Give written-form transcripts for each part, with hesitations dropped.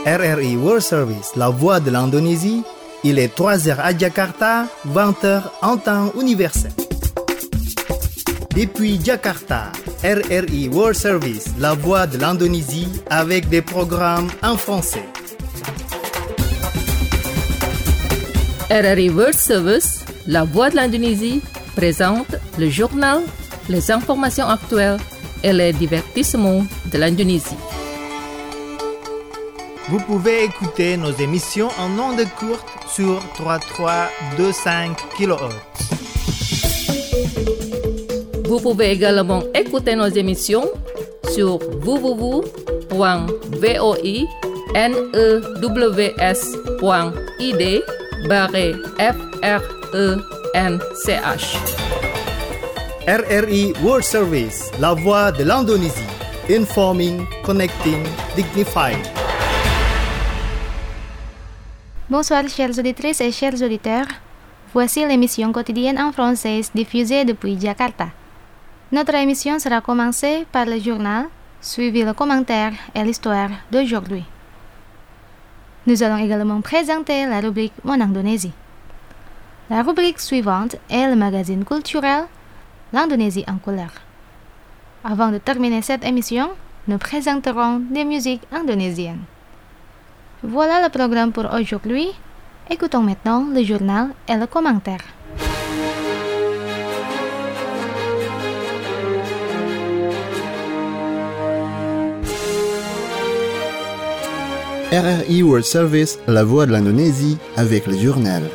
RRI World Service, la voix de l'Indonésie. Il est 3h à Jakarta, 20h en temps universel. Depuis Jakarta, RRI World Service, la voix de l'Indonésie, avec des programmes en français. RRI World Service, la voix de l'Indonésie, présente le journal, les informations actuelles et les divertissements de l'Indonésie. Vous pouvez écouter nos émissions en ondes courtes sur 3325 kHz. Vous pouvez également écouter nos émissions sur www.voinews.id/FRENCH. RRI World Service, la voix de l'Indonésie. Informing, connecting, dignified. Bonsoir chers auditrices et chers auditeurs. Voici l'émission quotidienne en français diffusée depuis Jakarta. Notre émission sera commencée par le journal, suivi le commentaire et l'histoire d'aujourd'hui. Nous allons également présenter la rubrique Mon Indonésie. La rubrique suivante est le magazine culturel L'Indonésie en couleur. Avant de terminer cette émission, nous présenterons des musiques indonésiennes. Voilà le programme pour aujourd'hui. Écoutons maintenant le journal et le commentaire. RRI World Service, la voix de l'Indonésie, avec le journal.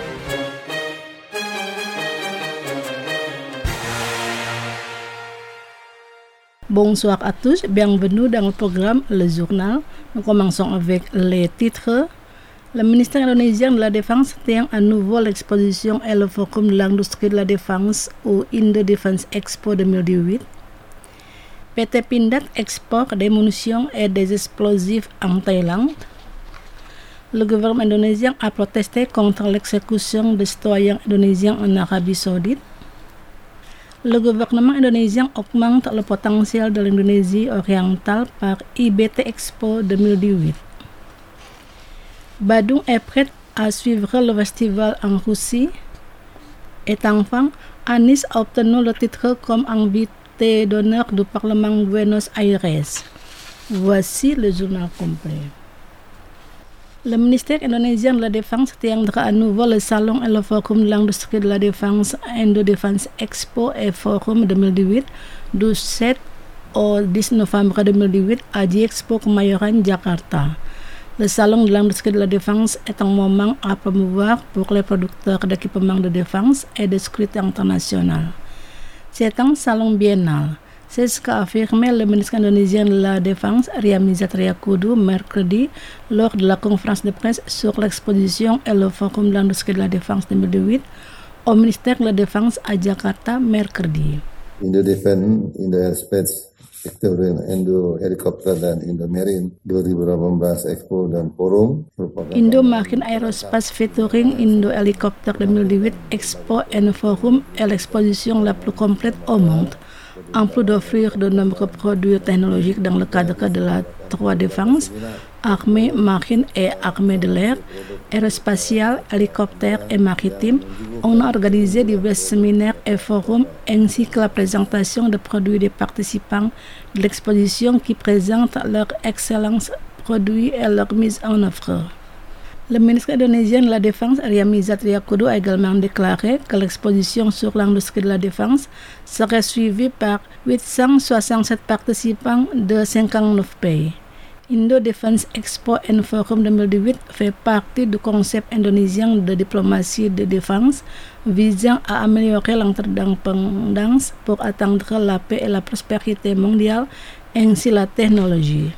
Bonsoir à tous, bienvenue dans le programme Le Journal. Nous commençons avec les titres. Le ministère indonésien de la Défense tient à nouveau l'exposition et le forum de l'industrie de la défense au Indo Defense Expo 2018. PT Pindad exporte des munitions et des explosifs en Thaïlande. Le gouvernement indonésien a protesté contre l'exécution des citoyens indonésiens en Arabie Saoudite. Le gouvernement indonésien augmente le potentiel de l'Indonésie orientale par IBT Expo 2018. Badung est prête à suivre le festival en Russie. Et enfin, Anies a obtenu le titre comme invité d'honneur du Parlement Buenos Aires. Voici le journal complet. Le ministère indonésien de la Défense tiendra à nouveau le salon et le forum de l'industrie de la défense Indo Defense Expo et Forum 2018 du 7 au 10 novembre 2018 à Diexpo Kemayoran, Jakarta. Le salon de l'industrie de la défense est un moment à promouvoir pour les producteurs d'équipements de défense et de sécurité internationale. C'est un salon biennal. C'est ce qu'a affirmé le ministre indonésien de la Défense, Riamizat Triakudu, mercredi, lors de la conférence de presse sur l'exposition et le forum de l'industrie de la défense 2018 au ministère de la Défense à Jakarta, mercredi. Indo Defense, Indo Aerospace, Indo Helicopter dan Indo Marine 2018 Expo dan Forum. Indo Marine Aerospace featuring Indo Helicopter 2018 Expo et Forum est l'exposition la plus complète au monde. En plus d'offrir de nombreux produits technologiques dans le cadre de la 3 défense, armée, marine et armée de l'air, aérospatiale, hélicoptère et maritime, on a organisé divers séminaires et forums ainsi que la présentation de produits des participants de l'exposition qui présentent leurs excellents produits et leur mise en œuvre. Le ministre indonésien de la Défense, Riamizat Triakudu, a également déclaré que l'exposition sur l'industrie de la défense serait suivie par 867 participants de 59 pays. Indo Defense Expo and Forum 2018 fait partie du concept indonésien de diplomatie de défense visant à améliorer l'interdépendance pour atteindre la paix et la prospérité mondiale ainsi la technologie.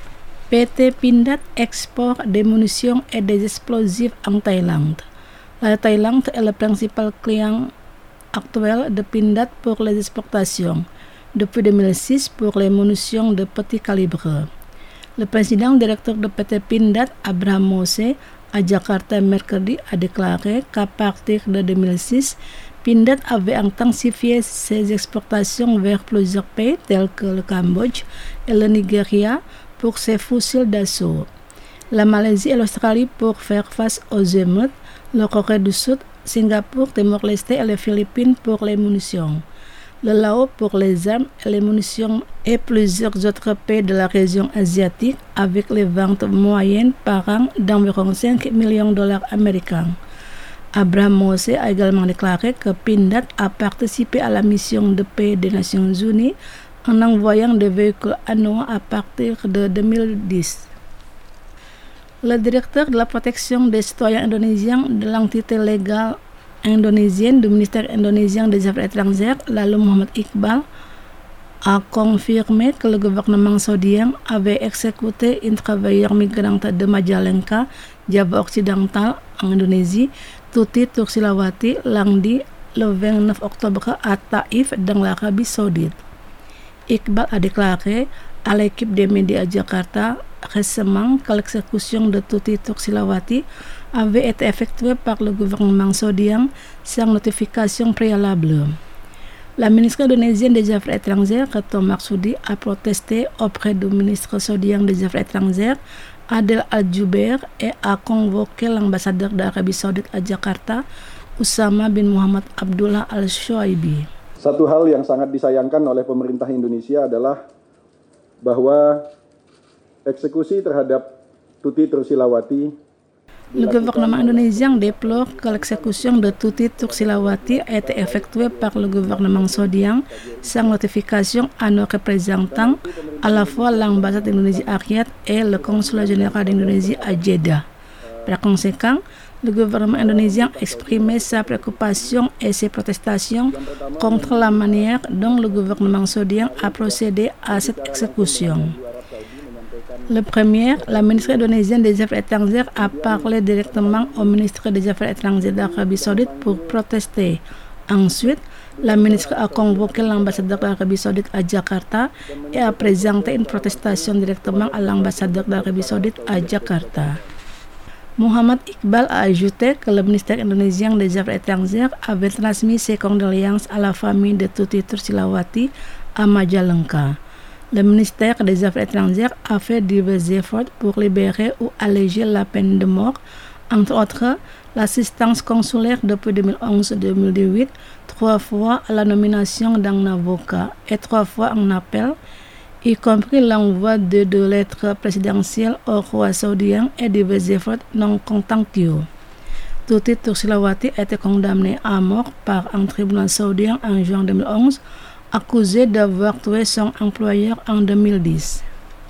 PT Pindad exporte des munitions et des explosifs en Thaïlande. La Thaïlande est le principal client actuel de Pindad pour les exportations, depuis 2006 pour les munitions de petit calibre. Le président directeur de PT Pindad, Abraham Mose, à Jakarta mercredi, a déclaré qu'à partir de 2006, Pindad avait intensifié ses exportations vers plusieurs pays tels que le Cambodge et le Nigeria pour ses fusiles d'assaut. la Malaisie et l'Australie pour faire face aux émeutes, la Corée du Sud, Singapour, Timor-Leste et les Philippines pour les munitions, le Laos pour les armes et les munitions et plusieurs autres pays de la région asiatique avec les ventes moyennes par an d'environ 5 millions de dollars américains. Abraham Mose a également déclaré que Pindad a participé à la mission de paix des Nations Unies en envoyant des véhicules annuels à partir de 2010. Le directeur de la protection des citoyens indonésiens de l'entité légale indonésienne du ministère indonésien des Affaires étrangères, Lalu Muhammad Iqbal, a confirmé que le gouvernement saoudien avait exécuté une travailleuse migrante de Majalengka, Java occidental, en Indonésie, Tuti Tursilawati, lundi le 29 octobre à Taïf, dans l'Arabie saoudite. Iqbal a déclaré à l'équipe des médias à Jakarta récemment que l'exécution de Tuti Tursilawati avait été effectuée par le gouvernement saoudien sans notification préalable. La ministre indonésienne des Affaires étrangères, Retno Marsudi, a protesté auprès du ministre saoudien des Affaires étrangères, Adel Al-Jubeir, et a convoqué l'ambassadeur d'Arabie saoudite à Jakarta, Usama bin Muhammad Abdullah Al-Shoaibi. Satu hal yang sangat disayangkan oleh pemerintah Indonesia adalah bahwa eksekusi terhadap Tuti Tursilawati. Le gouvernement indonésien déplore que l'exécution de Tuti Tursilawati a été effectuée par le gouvernement saoudien sans notification à nos représentants, à la fois l'ambassade d'Indonésie à Riyad et le consulat général d'Indonésie à Jeddah. Par conséquent, le gouvernement indonésien a exprimé sa préoccupation et ses protestations contre la manière dont le gouvernement saoudien a procédé à cette exécution. Le premier, la ministre indonésienne des Affaires étrangères a parlé directement au ministre des Affaires étrangères d'Arabie saoudite pour protester. Ensuite, la ministre a convoqué l'ambassadeur d'Arabie saoudite à Jakarta et a présenté une protestation directement à l'ambassadeur d'Arabie saoudite à Jakarta. Muhammad Iqbal a ajouté que le ministère indonésien des Affaires étrangères avait transmis ses condoléances à la famille de Tuti Tursilawati à Majalengka. Le ministère des Affaires étrangères a fait divers efforts pour libérer ou alléger la peine de mort, entre autres l'assistance consulaire depuis 2011-2018, 3 fois à la nomination d'un avocat et 3 fois en appel, y compris l'envoi de 2 lettres présidentielles au roi saoudien et divers efforts non contentieux. Tuti Tursilawati a été condamné à mort par un tribunal saoudien en juin 2011, accusé d'avoir tué son employeur en 2010.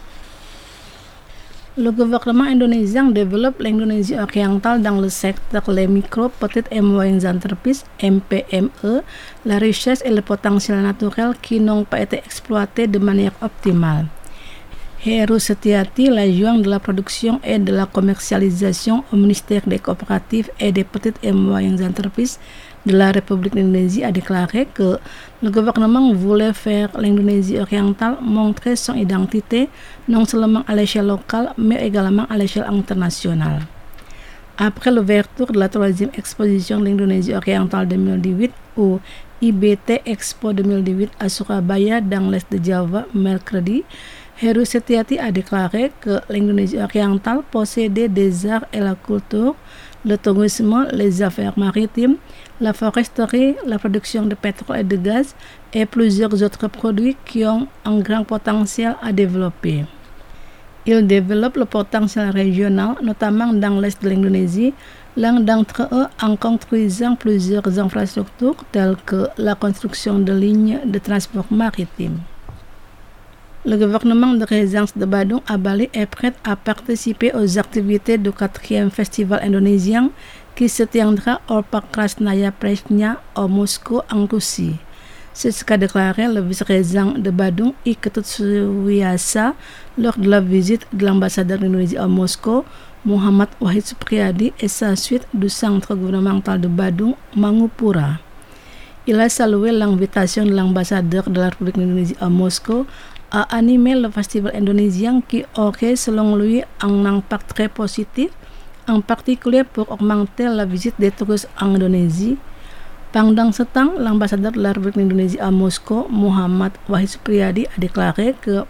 Le gouvernement indonésien développe l'Indonésie orientale dans le secteur les micro, petites et moyennes entreprises, MPME, la richesse et le potentiel naturel qui n'ont pas été exploités de manière optimale. Heru Setiati, l'adjoint de la production et de la commercialisation au ministère des coopératives et des petites et moyennes entreprises de la République d'Indonésie, a déclaré que le gouvernement voulait faire l'Indonésie orientale montrer son identité non seulement à l'échelle locale mais également à l'échelle internationale. Après l'ouverture de la 3e exposition de l'Indonésie orientale 2018 ou IBT Expo 2018 à Surabaya dans l'est de Java mercredi, Heru Setiati a déclaré que l'Indonésie orientale possédait des arts et la culture, le tourisme, les affaires maritimes, la foresterie, la production de pétrole et de gaz et plusieurs autres produits qui ont un grand potentiel à développer. Il développe le potentiel régional, notamment dans l'est de l'Indonésie, l'un d'entre eux en construisant plusieurs infrastructures telles que la construction de lignes de transport maritime. Le gouvernement de résidence de Badung à Bali est prêt à participer aux activités du 4e festival indonésien qui se tiendra au parc Krasnaya Presnya à Moscou en Russie. C'est ce qu'a déclaré le vice-président de Badung, Iketut Suwiyasa, lors de la visite de l'ambassadeur d'Indonésie à Moscou, Muhammad Wahid Supriyadi, et sa suite du centre gouvernemental de Badung, Mangupura. Il a salué l'invitation de l'ambassadeur de la République d'Indonésie à Moscou à animer le festival indonésien qui aurait, selon lui, un impact très positif, en particulier pour augmenter la visite des touristes en Indonésie. Pendant ce temps, l'ambassadeur de la République d'Indonésie à Moscou, Muhammad Wahid Supriyadi, a déclaré que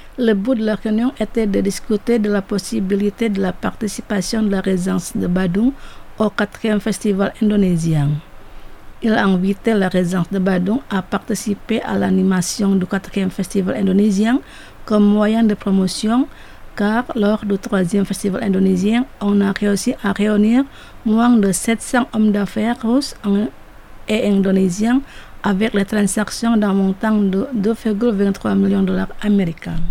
Le but de la réunion était de discuter de la possibilité de la participation de la résidence de Badung au 4e festival indonésien. Il a invité la résidence de Badung à participer à l'animation du 4e festival indonésien comme moyen de promotion, car lors du 3e festival indonésien, on a réussi à réunir moins de 700 hommes d'affaires russes et indonésiens avec les transactions d'un montant de 2,23 millions de dollars américains.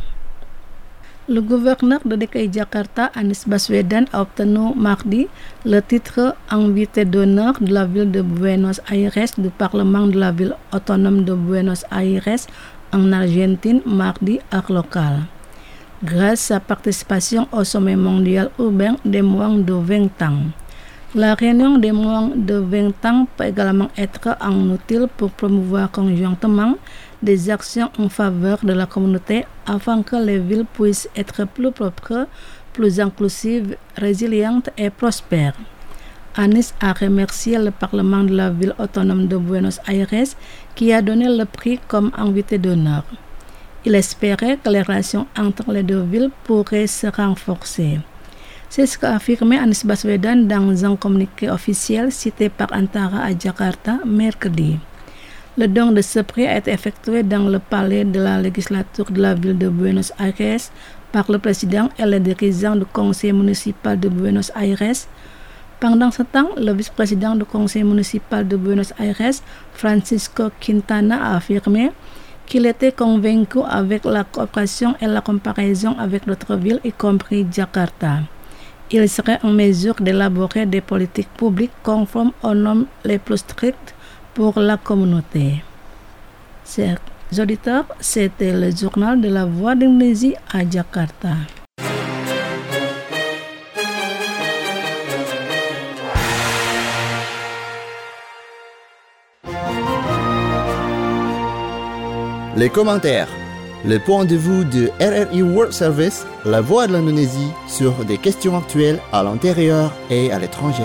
Le gouverneur de DKI Jakarta, Anies Baswedan, a obtenu mardi le titre invité d'honneur de la ville de Buenos Aires du Parlement de la ville autonome de Buenos Aires en Argentine mardi heure locale, grâce à sa participation au sommet mondial urbain des moins de 20 ans. La réunion des moins de 20 ans peut également être un outil pour promouvoir conjointement des actions en faveur de la communauté afin que les villes puissent être plus propres, plus inclusives, résilientes et prospères. Anies a remercié le Parlement de la ville autonome de Buenos Aires qui a donné le prix comme invité d'honneur. Il espérait que les relations entre les deux villes pourraient se renforcer. C'est ce qu'a affirmé Anies Baswedan dans un communiqué officiel cité par Antara à Jakarta mercredi. Le don de ce prix a été effectué dans le palais de la législature de la ville de Buenos Aires par le président et les dirigeants du conseil municipal de Buenos Aires. Pendant ce temps, le vice-président du conseil municipal de Buenos Aires, Francisco Quintana, a affirmé qu'il était convaincu avec la coopération et la comparaison avec d'autres villes, y compris Jakarta. Il serait en mesure d'élaborer des politiques publiques conformes aux normes les plus strictes pour la communauté. Chers auditeurs, c'était le journal de la Voix d'Indonésie à Jakarta. Les commentaires. Le point de vue de RRI World Service, la voix de l'Indonésie sur des questions actuelles à l'intérieur et à l'étranger.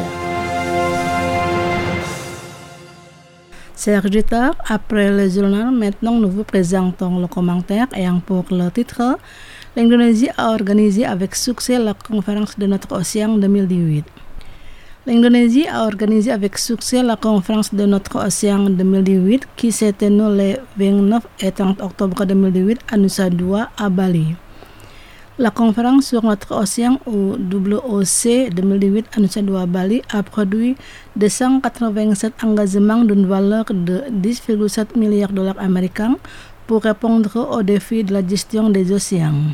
Chers auditeurs, après le journal, maintenant nous vous présentons le commentaire ayant pour le titre « L'Indonésie a organisé avec succès la conférence de notre océan 2018 ». L'Indonésie a organisé avec succès la conférence de notre océan 2018 qui s'est tenue les 29 et 30 octobre 2018 à Nusa Dua, à Bali. La conférence sur notre océan ou WOC 2018 à Nusa Dua, Bali a produit 287 engagements d'une valeur de 10,7 milliards de dollars américains pour répondre aux défis de la gestion des océans.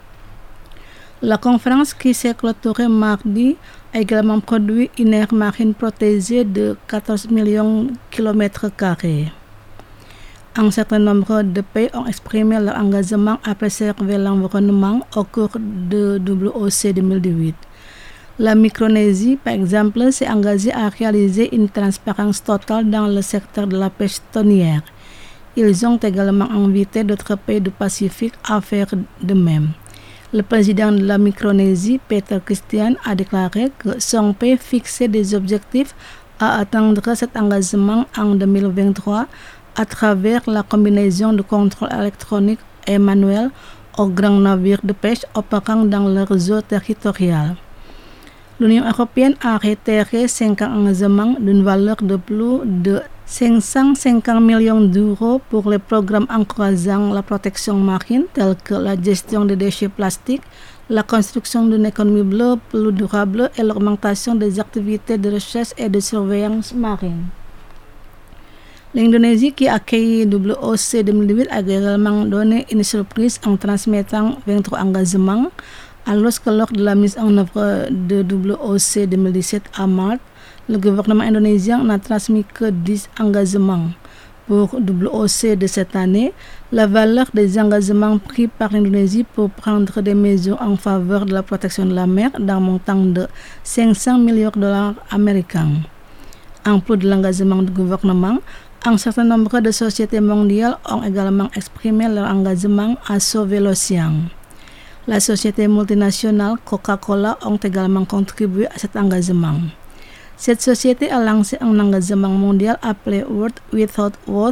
La conférence qui s'est clôturée mardi a également produit une aire marine protégée de 14 millions de km². Un certain nombre de pays ont exprimé leur engagement à préserver l'environnement au cours de WOC 2018. La Micronésie, par exemple, s'est engagée à réaliser une transparence totale dans le secteur de la pêche thonière. Ils ont également invité d'autres pays du Pacifique à faire de même. Le président de la Micronésie, Peter Christian, a déclaré que son pays fixait des objectifs à atteindre cet engagement en 2023 à travers la combinaison de contrôle électronique et manuel aux grands navires de pêche opérant dans leurs eaux territoriales. L'Union européenne a réitéré 5 engagements d'une valeur de plus de 550 millions d'euros pour les programmes encourageant la protection marine tels que la gestion des déchets plastiques, la construction d'une économie bleue plus durable et l'augmentation des activités de recherche et de surveillance marine. L'Indonésie, qui a accueilli WOC 2018, a également donné une surprise en transmettant 23 engagements, alors que lors de la mise en œuvre de WOC 2017 à Malte, le gouvernement indonésien n'a transmis que 10 engagements. Pour WOC de cette année, la valeur des engagements pris par l'Indonésie pour prendre des mesures en faveur de la protection de la mer d'un montant de 500 millions de dollars américains. En plus de l'engagement du gouvernement, un certain nombre de sociétés mondiales ont également exprimé leur engagement à sauver l'océan. La société multinationale Coca-Cola ont également contribué à cet engagement. Cette société a lancé un engagement mondial appelé World Without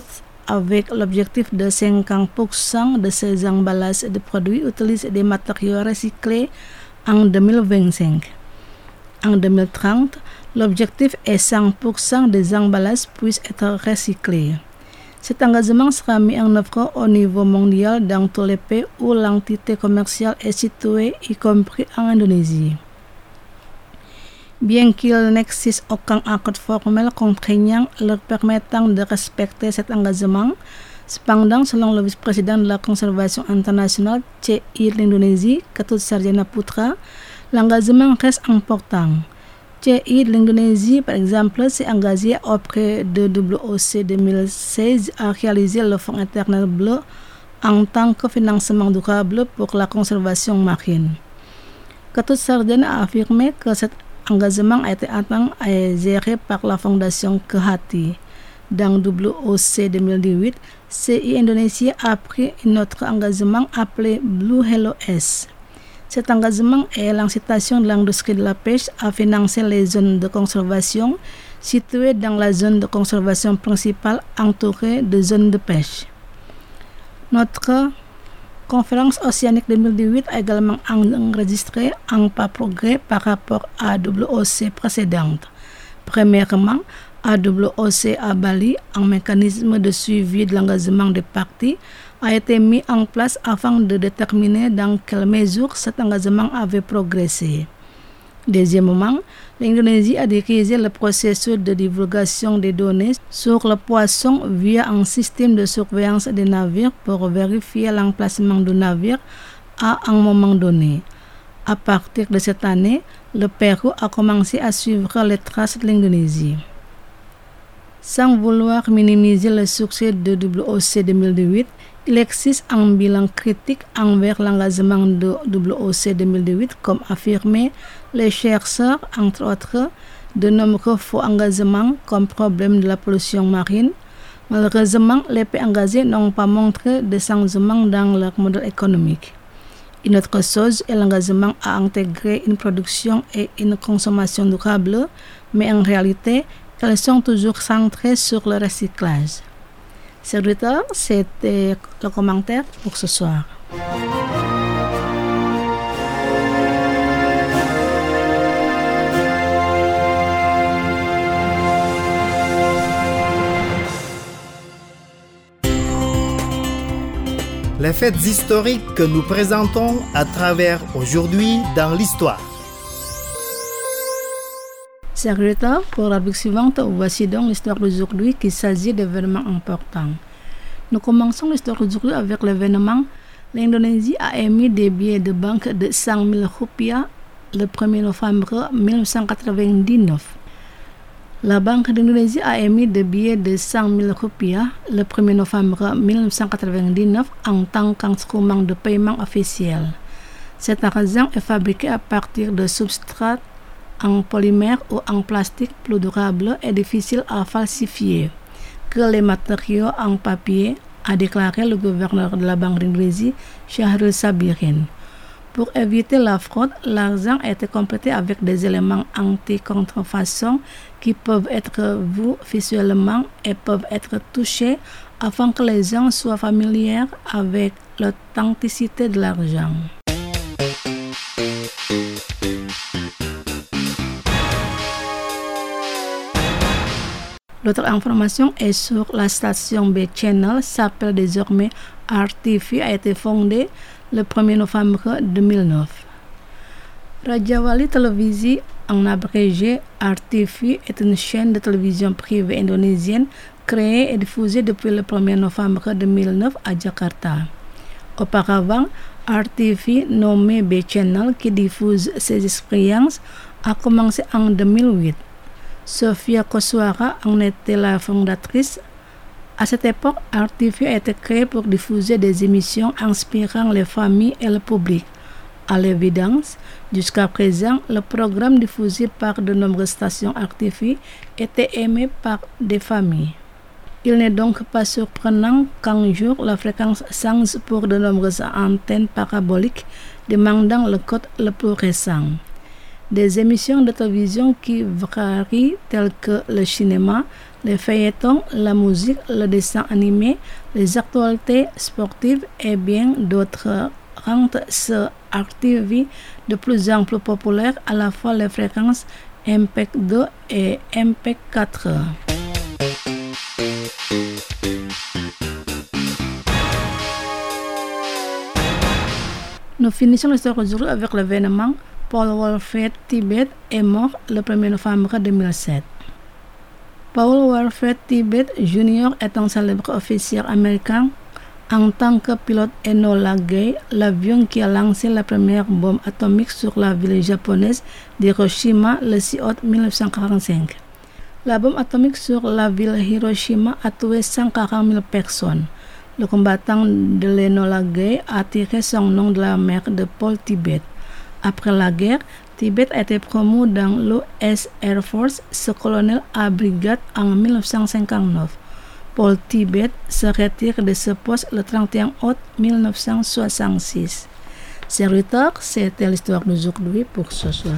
avec l'objectif de 50% de ces emballages de produits utilisent des matériaux recyclés en 2025. En 2030, l'objectif est 100% des emballages puissent être recyclés. Cet engagement sera mis en œuvre au niveau mondial dans tous les pays où l'entité commerciale est située, y compris en Indonésie. Bien qu'il n'existe aucun accord formel contraignant leur permettant de respecter cet engagement, cependant, selon le vice-président de la conservation internationale CI l'Indonésie, Ketut Sarjana Putra, l'engagement reste important. CI de l'Indonésie, par exemple, s'est engagé auprès de WOC 2016 à réaliser le Fonds Internet Bleu en tant que financement durable pour la conservation marine. Ketut Sarjana a affirmé que cet engagement a été atteint et géré par la Fondation Kehati. Dans WOC 2018, CI Indonésie a pris un autre engagement appelé Blue Hello S. Cet engagement est l'incitation de l'industrie de la pêche à financer les zones de conservation situées dans la zone de conservation principale entourée de zones de pêche. Notre conférence océanique 2018 a également enregistré un pas progrès par rapport à WOC précédente. Premièrement, à WOC à Bali, un mécanisme de suivi de l'engagement des parties a été mis en place afin de déterminer dans quelle mesure cet engagement avait progressé. Deuxièmement, l'Indonésie a dirigé le processus de divulgation des données sur le poisson via un système de surveillance des navires pour vérifier l'emplacement du navire à un moment donné. À partir de cette année, le Pérou a commencé à suivre les traces de l'Indonésie. Sans vouloir minimiser le succès de WOC 2018, il existe un bilan critique envers l'engagement de WOC 2018, comme affirmé les chercheurs, entre autres, de nombreux faux engagements comme problème de la pollution marine. Malheureusement, les pays engagés n'ont pas montré de changement dans leur modèle économique. Une autre chose est l'engagement à intégrer une production et une consommation durable, mais en réalité, elles sont toujours centrées sur le recyclage. Serviteur, c'était le commentaire pour ce soir. Les faits historiques que nous présentons à travers aujourd'hui dans l'histoire. Secrétaire, pour la rubrique suivante, voici donc l'histoire d'aujourd'hui qui s'agit d'événements importants. Nous commençons l'histoire d'aujourd'hui avec l'événement. L'Indonésie a émis des billets de banque de 100 000 rupiah le 1er novembre 1999. La Banque d'Indonésie a émis des billets de 100 000 rupiah le 1er novembre 1999 en tant qu'instrument de paiement officiel. Cet argent est fabriqué à partir de substrats en polymère ou en plastique plus durable et difficile à falsifier que les matériaux en papier, a déclaré le gouverneur de la Banque d'Indonésie, Syahrul Sabirin. Pour éviter la fraude, l'argent a été complété avec des éléments anti-contrefaçon qui peuvent être vus visuellement et peuvent être touchés afin que les gens soient familiers avec l'authenticité de l'argent. L'autre information est sur la station B-Channel, s'appelle désormais RTV, a été fondée le 1er novembre 2009. Raja Wali Televisi, en abrégé, RTV est une chaîne de télévision privée indonésienne créée et diffusée depuis le 1er novembre 2009 à Jakarta. Auparavant, RTV, nommé B-Channel, qui diffuse ses expériences, a commencé en 2008. Sofia Koswara en était la fondatrice. À cette époque, RTV a été créé pour diffuser des émissions inspirant les familles et le public. À l'évidence, jusqu'à présent, le programme diffusé par de nombreuses stations RTV était aimé par des familles. Il n'est donc pas surprenant qu'un jour la fréquence change pour de nombreuses antennes paraboliques demandant le code le plus récent. des émissions de télévision qui varient telles que le cinéma, les feuilletons, la musique, le dessin animé, les actualités sportives et bien d'autres rendent ce RTV de plus en plus populaire à la fois les fréquences MPEG-2 et MPEG-4. Nous finissons l'histoire aujourd'hui avec l'événement Paul Wilfred Tibbett est mort le 1er novembre 2007. Paul Wilfred Tibbett Jr. est un célèbre officier américain. En tant que pilote Enola Gay, l'avion qui a lancé la première bombe atomique sur la ville japonaise d'Hiroshima le 6 août 1945. La bombe atomique sur la ville Hiroshima a tué 140 000 personnes. Le combattant de l'Enola Gay a tiré son nom de la mère de Paul Tibbett. Après la guerre, Tibbett a été promu dans l'US Air Force, ce colonel à brigade en 1959. Paul Tibbett se retire de ce poste le 31 août 1966. Serviteur, c'était l'histoire d'aujourd'hui pour ce soir.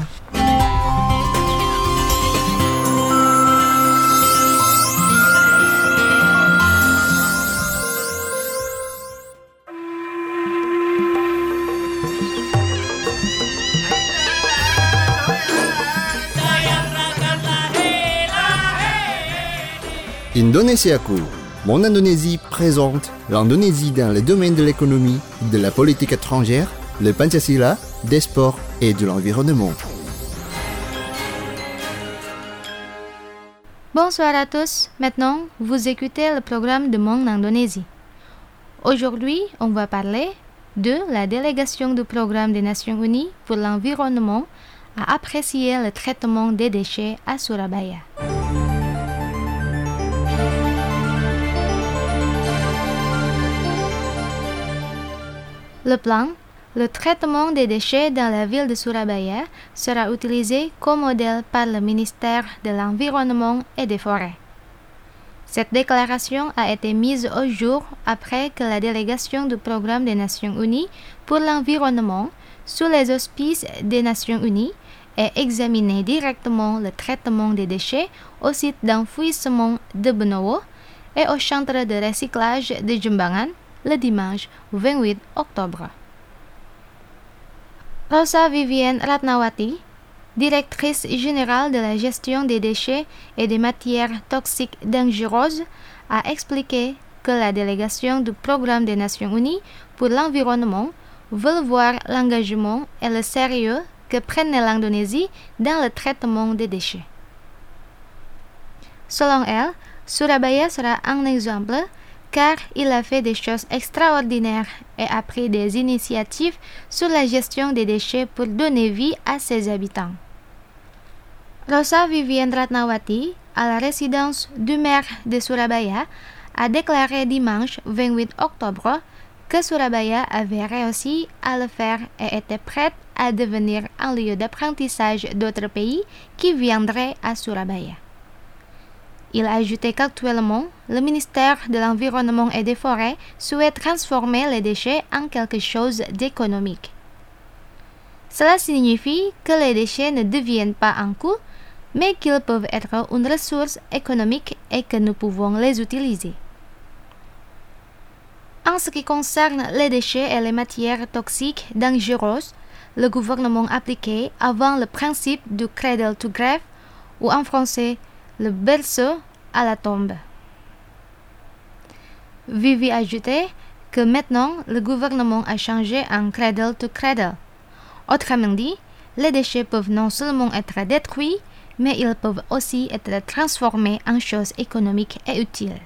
Indonesiaku. Mon Indonésie présente l'Indonésie dans le domaine de l'économie, de la politique étrangère, le Pancasila, des sports et de l'environnement. Bonsoir à tous. Maintenant, vous écoutez le programme de Mon Indonésie. Aujourd'hui, on va parler de la délégation du programme des Nations Unies pour l'environnement à apprécier le traitement des déchets à Surabaya. Le plan, le traitement des déchets dans la ville de Surabaya sera utilisé comme modèle par le ministère de l'Environnement et des Forêts. Cette déclaration a été mise au jour après que la délégation du Programme des Nations Unies pour l'environnement, sous les auspices des Nations Unies, ait examiné directement le traitement des déchets au site d'enfouissement de Benowo et au centre de recyclage de Jembangan le dimanche 28 octobre. Rosa Vivienne Ratnawati, directrice générale de la gestion des déchets et des matières toxiques dangereuses, a expliqué que la délégation du Programme des Nations Unies pour l'environnement veut voir l'engagement et le sérieux que prenait l'Indonésie dans le traitement des déchets. Selon elle, Surabaya sera un exemple car il a fait des choses extraordinaires et a pris des initiatives sur la gestion des déchets pour donner vie à ses habitants. Rosa Vivienne Ratnawati, à la résidence du maire de Surabaya, a déclaré dimanche 28 octobre que Surabaya avait réussi à le faire et était prête à devenir un lieu d'apprentissage d'autres pays qui viendraient à Surabaya. Il a ajouté qu'actuellement, le ministère de l'Environnement et des Forêts souhaite transformer les déchets en quelque chose d'économique. Cela signifie que les déchets ne deviennent pas un coût, mais qu'ils peuvent être une ressource économique et que nous pouvons les utiliser. En ce qui concerne les déchets et les matières toxiques dangereuses, le gouvernement appliquait avant le principe du cradle to grave, ou en français, le berceau à la tombe. Vivi ajoutait que maintenant le gouvernement a changé en cradle to cradle. Autrement dit, les déchets peuvent non seulement être détruits, mais ils peuvent aussi être transformés en choses économiques et utiles.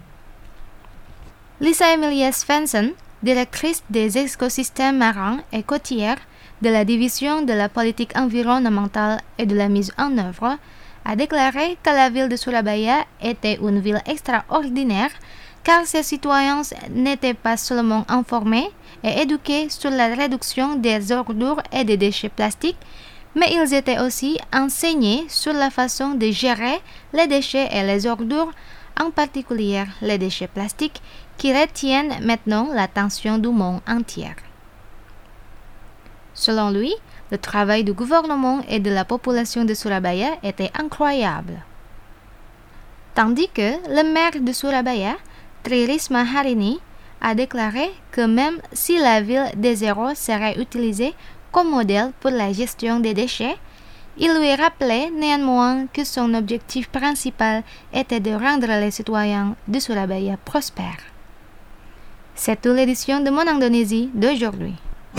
Lisa Emilia Svensson, directrice des écosystèmes marins et côtières de la division de la politique environnementale et de la mise en œuvre, a déclaré que la ville de Surabaya était une ville extraordinaire car ses citoyens n'étaient pas seulement informés et éduqués sur la réduction des ordures et des déchets plastiques, mais ils étaient aussi enseignés sur la façon de gérer les déchets et les ordures, en particulier les déchets plastiques, qui retiennent maintenant l'attention du monde entier. Selon lui, Le travail du gouvernement et de la population de Surabaya était incroyable. Tandis que le maire de Surabaya, Tri Risma Harini, a déclaré que même si la ville des zéros serait utilisée comme modèle pour la gestion des déchets, il lui rappelait néanmoins que son objectif principal était de rendre les citoyens de Surabaya prospères. C'est toute l'édition de Mon Indonésie d'aujourd'hui.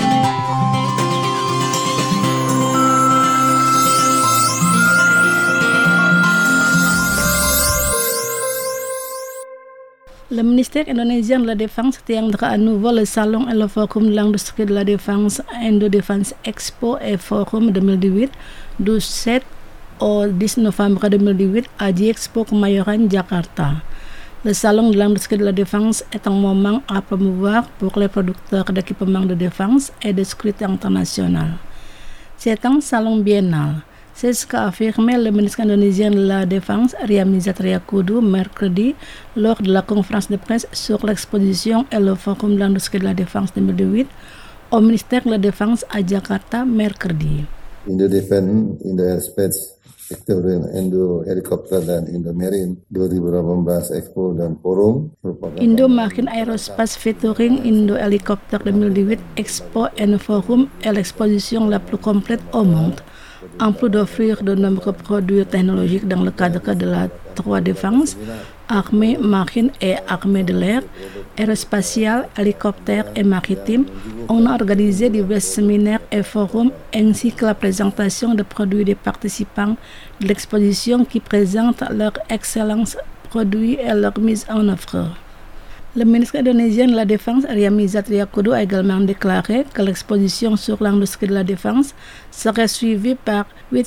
Le ministère indonésien de la Défense tiendra à nouveau le salon et le forum de l'industrie de la défense Indo-Defense Expo et Forum 2018 du 7 au 10 novembre 2018 à J-Expo Kemayoran, Jakarta. Le salon de l'industrie de la défense est un moment à promouvoir pour les producteurs d'équipements de défense et de sécurité internationale. C'est un salon biennal. C'est ce qu'a affirmé le ministre indonésien de la Défense, Ria Mizatriakudu, mercredi, lors de la conférence de presse sur l'exposition et le forum de l'industrie de la défense 2018 au ministère de la Défense à Jakarta, mercredi. Indo-Defense, Indo-Airspace, Indo-Helikopter, dan Indo-Marine 2018 Expo dan Forum. Indo-Marine Aerospace featuring Indo-Helicopter 2018 Expo et Forum est l'exposition la plus complète au monde. En plus d'offrir de nombreux produits technologiques dans le cadre de la 3 défense, armée, marine et armée de l'air, aérospatiale, hélicoptère et maritime, on a organisé divers séminaires et forums ainsi que la présentation de produits des participants de l'exposition qui présentent leurs excellents produits et leur mise en œuvre. Le ministre indonésien de la Défense, Ria Mizatriakudu, a également déclaré que l'exposition sur l'industrie de la défense serait suivie par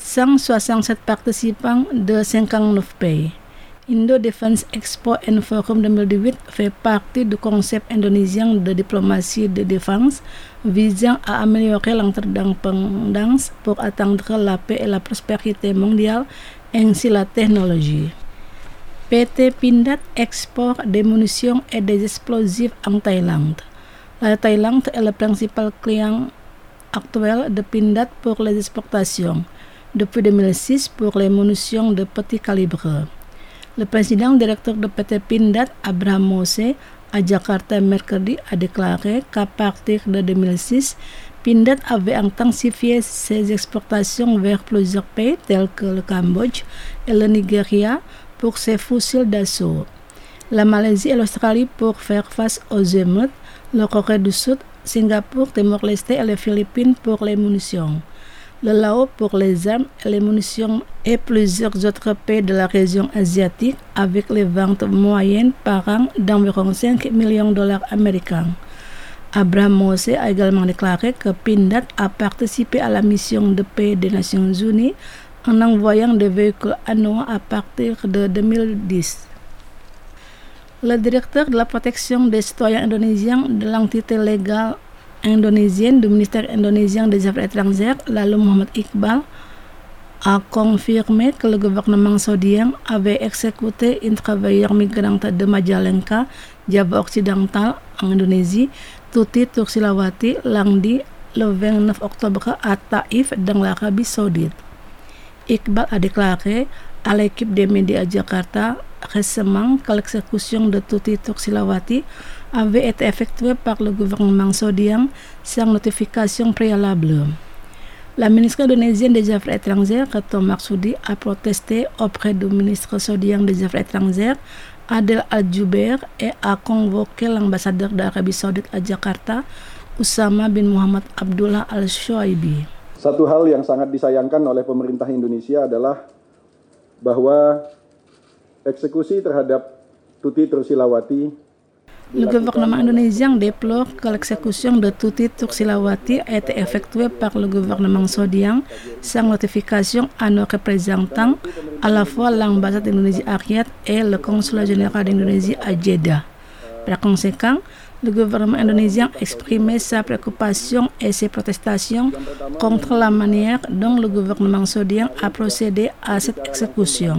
867 participants de 59 pays. Indo-Defense Expo and Forum 2018 fait partie du concept indonésien de diplomatie de défense visant à améliorer l'interdépendance pour atteindre la paix et la prospérité mondiale ainsi la technologie. PT Pindad exporte des munitions et des explosifs en Thaïlande. La Thaïlande est le principal client actuel de Pindad pour les exportations, depuis 2006 pour les munitions de petit calibre. Le président directeur de PT Pindad, Abraham Mose, à Jakarta mercredi, a déclaré qu'à partir de 2006, Pindad avait intensifié ses exportations vers plusieurs pays tels que le Cambodge et le Nigeria pour ses fusils d'assaut, la Malaisie et l'Australie pour faire face aux émeutes, la Corée du Sud, Singapour, Timor-Leste et les Philippines pour les munitions, le Laos pour les armes et les munitions et plusieurs autres pays de la région asiatique avec les ventes moyennes par an d'environ 5 millions de dollars américains. Abraham Mose a également déclaré que Pindad a participé à la mission de paix des Nations Unies en envoyant des véhicules anneaux à partir de 2010. Le directeur de la protection des citoyens indonésiens de l'entité légale indonésienne du ministère indonésien des Affaires étrangères, Lalu Muhammad Iqbal, a confirmé que le gouvernement saoudien avait exécuté une travailleuse migrante de Majalengka, Java occidental, en Indonésie, Tuti Tursilawati, lundi le 29 octobre à Taïf, dans l'Arabie saoudite. Iqbal a déclaré à l'équipe des médias à Jakarta récemment que l'exécution de Tuti Tursilawati avait été effectuée par le gouvernement saoudien sans notification préalable. La ministre indonésienne des Affaires étrangères, Retno Marsudi, a protesté auprès du ministre saoudien des Affaires étrangères, Adel Al-Jubeir, et a convoqué l'ambassadeur d'Arabie saoudite à Jakarta, Usama bin Muhammad Abdullah Al-Shoaibi. Satu hal yang sangat disayangkan oleh pemerintah Indonesia adalah bahwa eksekusi terhadap Tuti Tursilawati. Le gouvernement indonésien déplore que l'exécution de Tuti Tursilawati a été effectuée par le gouvernement saoudien sans notification à nos représentants, à la fois l'ambassade d'Indonésie à Riyad et le consulat général d'Indonésie à Jeddah. Par conséquent, le gouvernement indonésien a exprimé sa préoccupation et ses protestations contre la manière dont le gouvernement saoudien a procédé à cette exécution.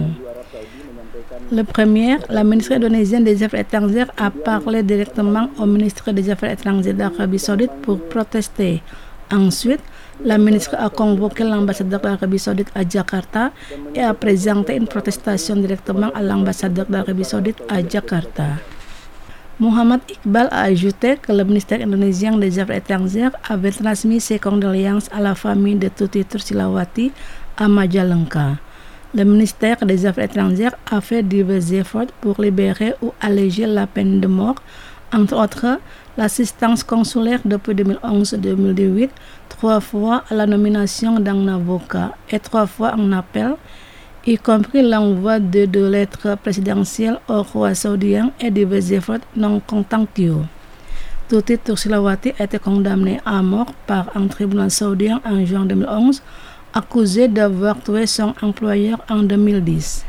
Le premier, la ministre indonésienne des Affaires étrangères, a parlé directement au ministre des Affaires étrangères d'Arabie saoudite pour protester. Ensuite, La ministre a convoqué l'ambassadeur d'Arabie Saoudite à Jakarta et a présenté une protestation directement à l'ambassadeur d'Arabie Saoudite à Jakarta. Muhammad Iqbal a ajouté que le ministère indonésien des Affaires étrangères avait transmis ses condoléances à la famille de Tuti Tursilawati à Majalengka. Le ministère des Affaires étrangères a fait divers efforts pour libérer ou alléger la peine de mort, entre autres l'assistance consulaire depuis 2011-2018, 3 fois à la nomination d'un avocat et 3 fois en appel, y compris l'envoi de 2 lettres présidentielles au roi saoudien et divers efforts non contentieux. Tuti Tursilawati a été condamné à mort par un tribunal saoudien en juin 2011, accusé d'avoir tué son employeur en 2010.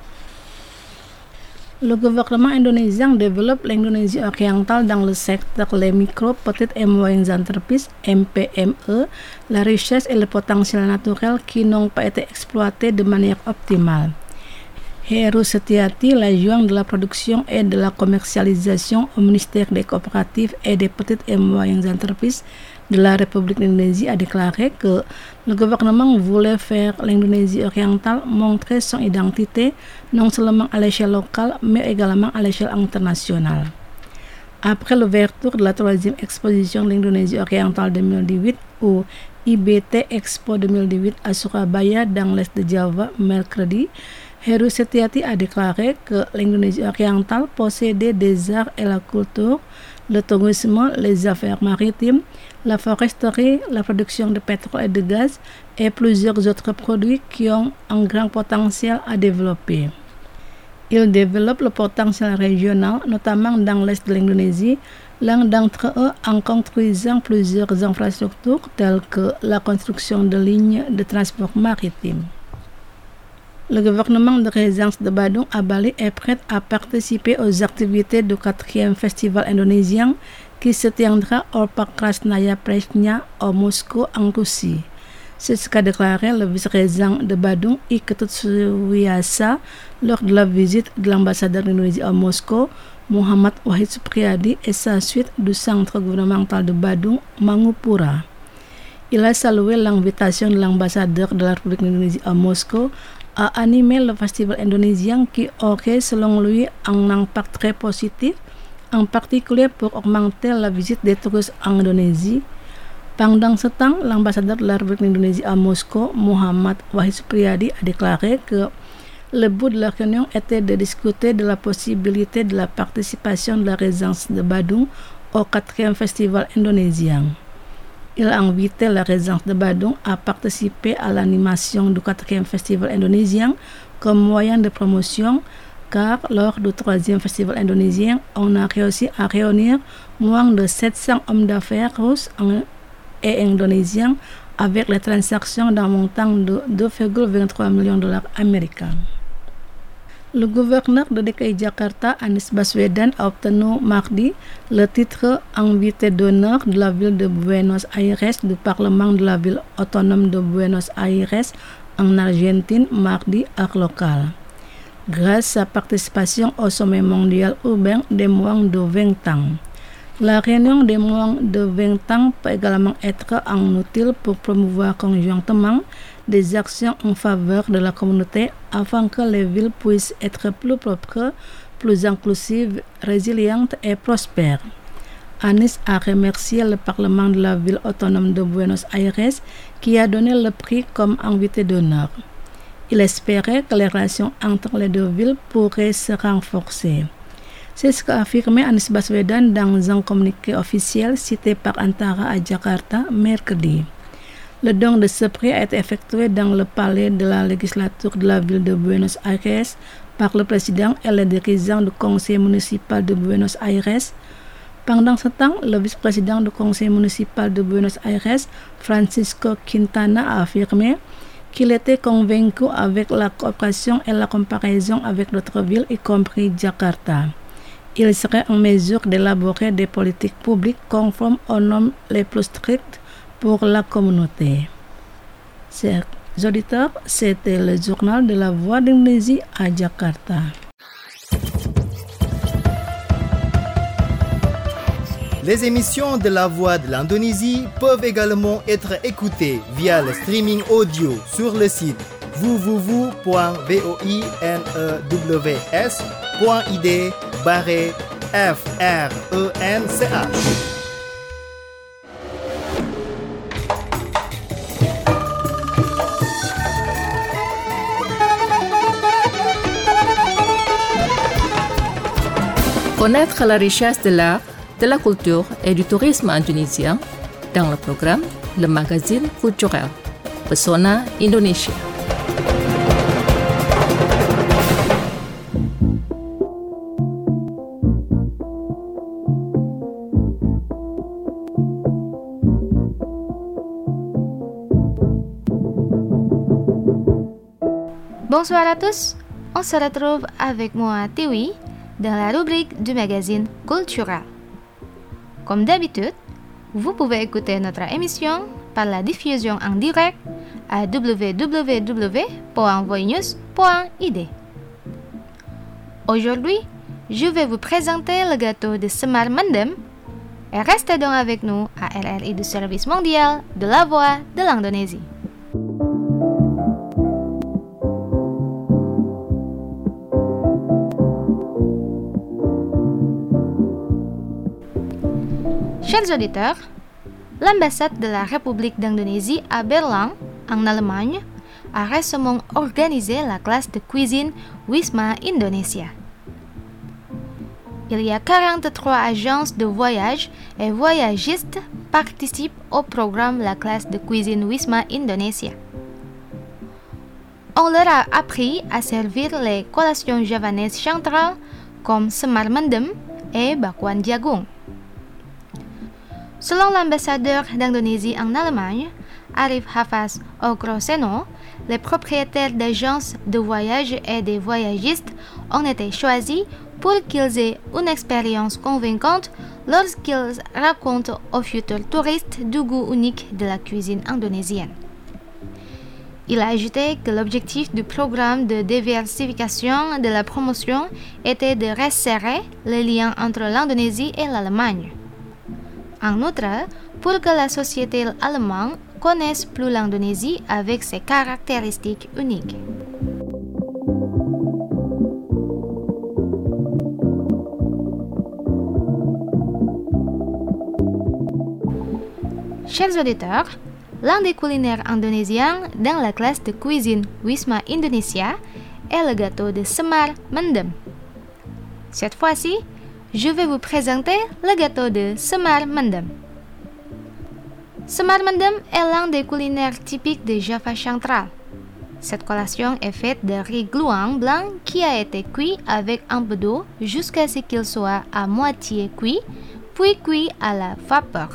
Le gouvernement indonésien développe l'Indonésie orientale dans le secteur les micro, petites et moyennes entreprises, MPME, la richesse et le potentiel naturel qui n'ont pas été exploités de manière optimale. Heru Setiati, l'adjoint de la production et de la commercialisation au ministère des coopératives et des petites et moyennes entreprises de la République d'Indonésie, a déclaré que le gouvernement voulait faire l'Indonésie orientale montrer son identité non seulement à l'échelle locale mais également à l'échelle internationale. Après l'ouverture de la 3e exposition de l'Indonésie orientale 2018 ou IBT Expo 2018 à Surabaya dans l'est de Java mercredi, Heru Setiati a déclaré que l'Indonésie orientale possédait des arts et la culture, le tourisme, les affaires maritimes, la foresterie, la production de pétrole et de gaz et plusieurs autres produits qui ont un grand potentiel à développer. Il développe le potentiel régional, notamment dans l'est de l'Indonésie, l'un d'entre eux en construisant plusieurs infrastructures telles que la construction de lignes de transport maritime. Le gouvernement de résidence de Badung à Bali est prêt à participer aux activités du 4e festival indonésien qui se tiendra au parc Krasnaya Presnya à Moscou en Russie. C'est ce qu'a déclaré le vice-président de Badung, Iketut Suwiyasa, lors de la visite de l'ambassadeur d'Indonésie à Moscou, Muhammad Wahid Supriyadi, et sa suite du centre gouvernemental de Badung, Mangupura. Il a salué l'invitation de l'ambassadeur de la République d'Indonésie à Moscou à animer le festival indonésien qui aurait, selon lui, un impact très positif, en particulier pour augmenter la visite des touristes en Indonésie. Pendant ce temps, l'ambassadeur de la République d'Indonésie à Moscou, Muhammad Wahid Supriyadi, a déclaré que le but de la réunion était de discuter de la possibilité de la participation de la résidence de Badung au 4e festival indonésien. Il a invité la résidence de Badung à participer à l'animation du 4e festival indonésien comme moyen de promotion, car lors du 3e festival indonésien, on a réussi à réunir moins de 700 hommes d'affaires russes et indonésiens avec les transactions d'un montant de 2,23 millions de dollars américains. Le gouverneur de DKI Jakarta, Anies Baswedan, a obtenu mardi le titre invité d'honneur de la ville de Buenos Aires du Parlement de la ville autonome de Buenos Aires en Argentine mardi, heure locale, grâce à sa participation au sommet mondial urbain des moins de 20 ans. La réunion des moins de 20 ans peut également être un outil pour promouvoir conjointement des actions en faveur de la communauté afin que les villes puissent être plus propres, plus inclusives, résilientes et prospères. Anies a remercié le Parlement de la ville autonome de Buenos Aires qui a donné le prix comme invité d'honneur. Il espérait que les relations entre les deux villes pourraient se renforcer. C'est ce qu'a affirmé Anies Baswedan dans un communiqué officiel cité par Antara à Jakarta mercredi. Le don de ce prix a été effectué dans le palais de la législature de la ville de Buenos Aires par le président et les dirigeants du conseil municipal de Buenos Aires. Pendant ce temps, le vice-président du conseil municipal de Buenos Aires, Francisco Quintana, a affirmé qu'il était convaincu avec la coopération et la comparaison avec d'autres villes, y compris Jakarta. Il serait en mesure d'élaborer des politiques publiques conformes aux normes les plus strictes pour la communauté. Chers auditeurs, c'était le journal de la Voix d'Indonésie à Jakarta. Les émissions de La Voix de l'Indonésie peuvent également être écoutées via le streaming audio sur le site www.voinews.id/FRENCH. Connaître la richesse de l'art, de la culture et du tourisme indonésien dans le programme Le Magazine Culturel, Pesona Indonesia. Bonsoir à tous, on se retrouve avec moi Tiwi dans la rubrique du magazine culturel. Comme d'habitude, vous pouvez écouter notre émission par la diffusion en direct à www.voinews.id. Aujourd'hui, je vais vous présenter le gâteau de Semar Mendem et restez donc avec nous à RRI du Service mondial de la Voix de l'Indonésie. Chers auditeurs, l'ambassade de la République d'Indonésie à Berlin, en Allemagne, a récemment organisé la classe de cuisine Wisma Indonesia. Il y a 43 agences de voyage et voyagistes participent au programme La classe de cuisine Wisma Indonesia. On leur a appris à servir les collations javanaises centrales comme Semar Mendem et bakwan jagung. Selon l'ambassadeur d'Indonésie en Allemagne, Arif Hafaz Ogroseno, les propriétaires d'agences de voyage et des voyagistes ont été choisis pour qu'ils aient une expérience convaincante lorsqu'ils racontent aux futurs touristes du goût unique de la cuisine indonésienne. Il a ajouté que l'objectif du programme de diversification de la promotion était de resserrer les liens entre l'Indonésie et l'Allemagne. En outre, pour que la société allemande connaisse plus l'Indonésie avec ses caractéristiques uniques. Chers auditeurs, l'un des culinaires indonésiens dans la classe de cuisine Wisma Indonesia est le gâteau de Semar Mendem. Cette fois-ci, je vais vous présenter le gâteau de Semar Mendem. Semar Mendem est l'un des culinaires typiques de Java central. Cette collation est faite de riz gluang blanc qui a été cuit avec un peu d'eau jusqu'à ce qu'il soit à moitié cuit, puis cuit à la vapeur.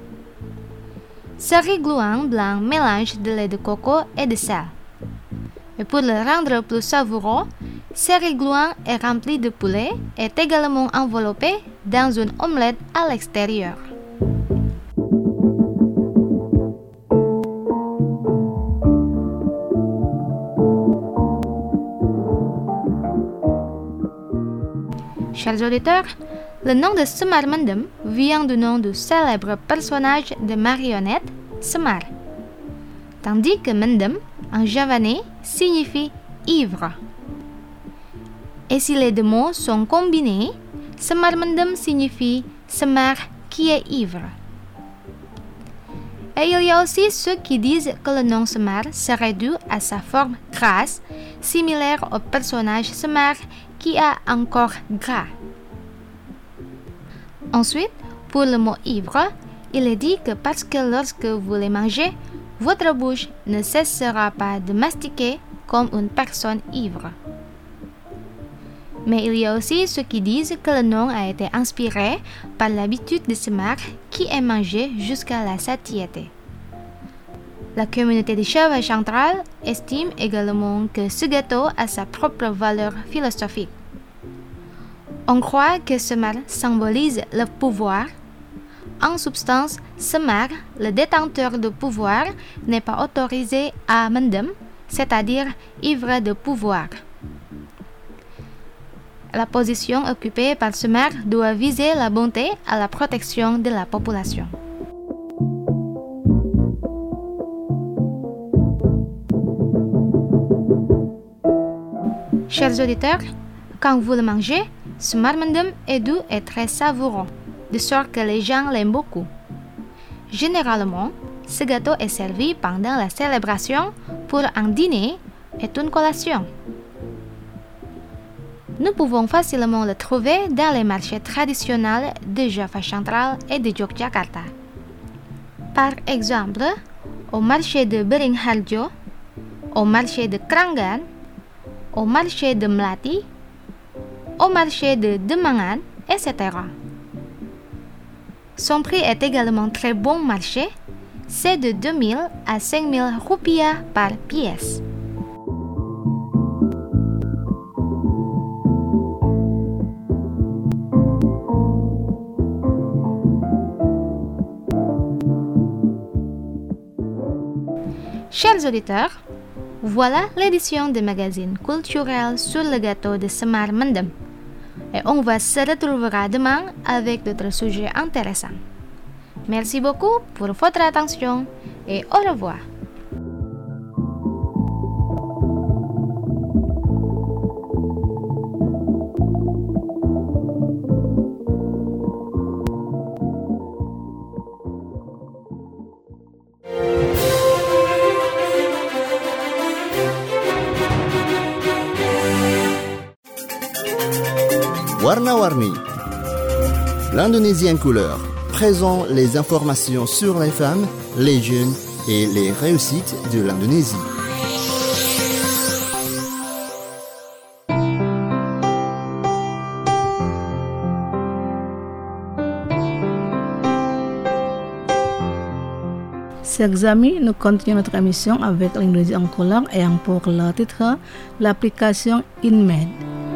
Ce riz gluang blanc mélange de lait de coco et de sel. Et pour le rendre plus savoureux, ce riz gluang est rempli de poulet et est également enveloppé dans une omelette à l'extérieur. Chers auditeurs, le nom de Semar Mendem vient du nom du célèbre personnage de marionnette Semar, tandis que Mendem, en javanais, signifie ivre. Et si les deux mots sont combinés, Semar Mendem signifie Semar qui est ivre. Et il y a aussi ceux qui disent que le nom Semar serait dû à sa forme grasse, similaire au personnage Semar qui a un corps gras. Ensuite, pour le mot ivre, il est dit que parce que lorsque vous les mangez, votre bouche ne cessera pas de mastiquer comme une personne ivre. Mais il y a aussi ceux qui disent que le nom a été inspiré par l'habitude de Semar qui est mangé jusqu'à la satiété. La communauté de Java central estime également que ce gâteau a sa propre valeur philosophique. On croit que Semar symbolise le pouvoir. En substance, Semar, le détenteur de pouvoir, n'est pas autorisé à Mendem, c'est-à-dire ivre de pouvoir. La position occupée par ce maire doit viser la bonté à la protection de la population. Chers auditeurs, quand vous le mangez, ce marmendem est doux et très savoureux, de sorte que les gens l'aiment beaucoup. Généralement, ce gâteau est servi pendant la célébration pour un dîner et une collation. Nous pouvons facilement le trouver dans les marchés traditionnels de Java central et de Yogyakarta. Par exemple, au marché de Beringharjo, au marché de Krangan, au marché de Melati, au marché de Demangan, etc. Son prix est également très bon marché, c'est de 2000 à 5000 rupiah par pièce. Chers auditeurs, voilà l'édition du magazine culturel sur le gâteau de Semar Mendem. Et on va se retrouvera demain avec d'autres sujets intéressants. Merci beaucoup pour votre attention et au revoir. Warna-Warni, l'Indonésie en couleur, présente les informations sur les femmes, les jeunes et les réussites de l'Indonésie. Chers amis, nous continuons notre émission avec l'Indonésie en couleur et pour le titre, l'application InMed.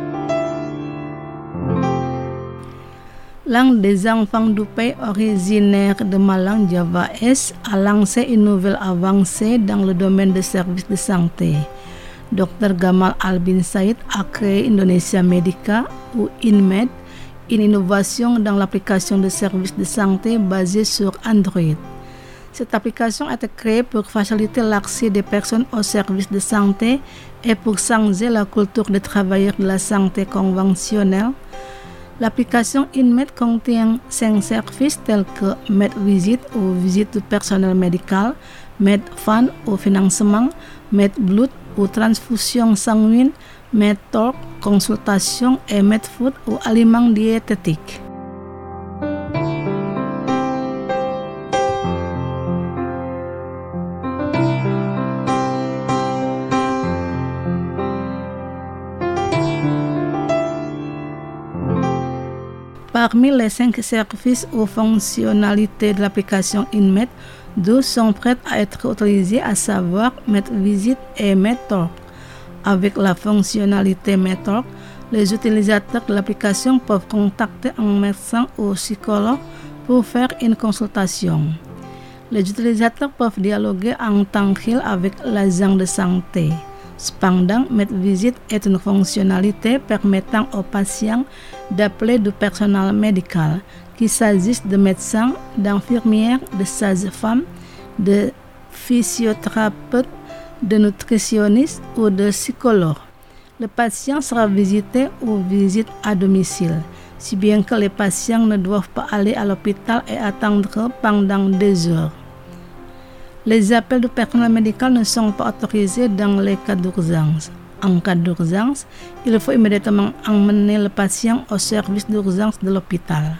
L'un des enfants du pays originaire de Malang, Java Est, a lancé une nouvelle avancée dans le domaine des services de santé. Dr Gamal Albin Said a créé Indonesia Medica ou InMed, une innovation dans l'application de services de santé basée sur Android. Cette application a été créée pour faciliter l'accès des personnes aux services de santé et pour changer la culture des travailleurs de la santé conventionnelle. L'application InMed contient 5 services tels que MedVisit ou visite du personnel médical, MedFund ou financement, MedBlood ou transfusion sanguine, MedTalk, consultation et MedFood ou aliments diététiques. Parmi les 5 services ou fonctionnalités de l'application InMed, 2 sont prêtes à être utilisées, à savoir MedVisit et MedTalk. Avec la fonctionnalité MedTalk, les utilisateurs de l'application peuvent contacter un médecin ou psychologue pour faire une consultation. Les utilisateurs peuvent dialoguer en temps réel avec l'agent de santé. Cependant, MedVisit est une fonctionnalité permettant aux patients d'appeler du personnel médical, qu'il s'agisse de médecins, d'infirmières, de sages-femmes, de physiothérapeutes, de nutritionnistes ou de psychologues. Le patient sera visité ou visite à domicile, si bien que les patients ne doivent pas aller à l'hôpital et attendre pendant des heures. Les appels du personnel médical ne sont pas autorisés dans les cas d'urgence. En cas d'urgence, il faut immédiatement emmener le patient au service d'urgence de l'hôpital.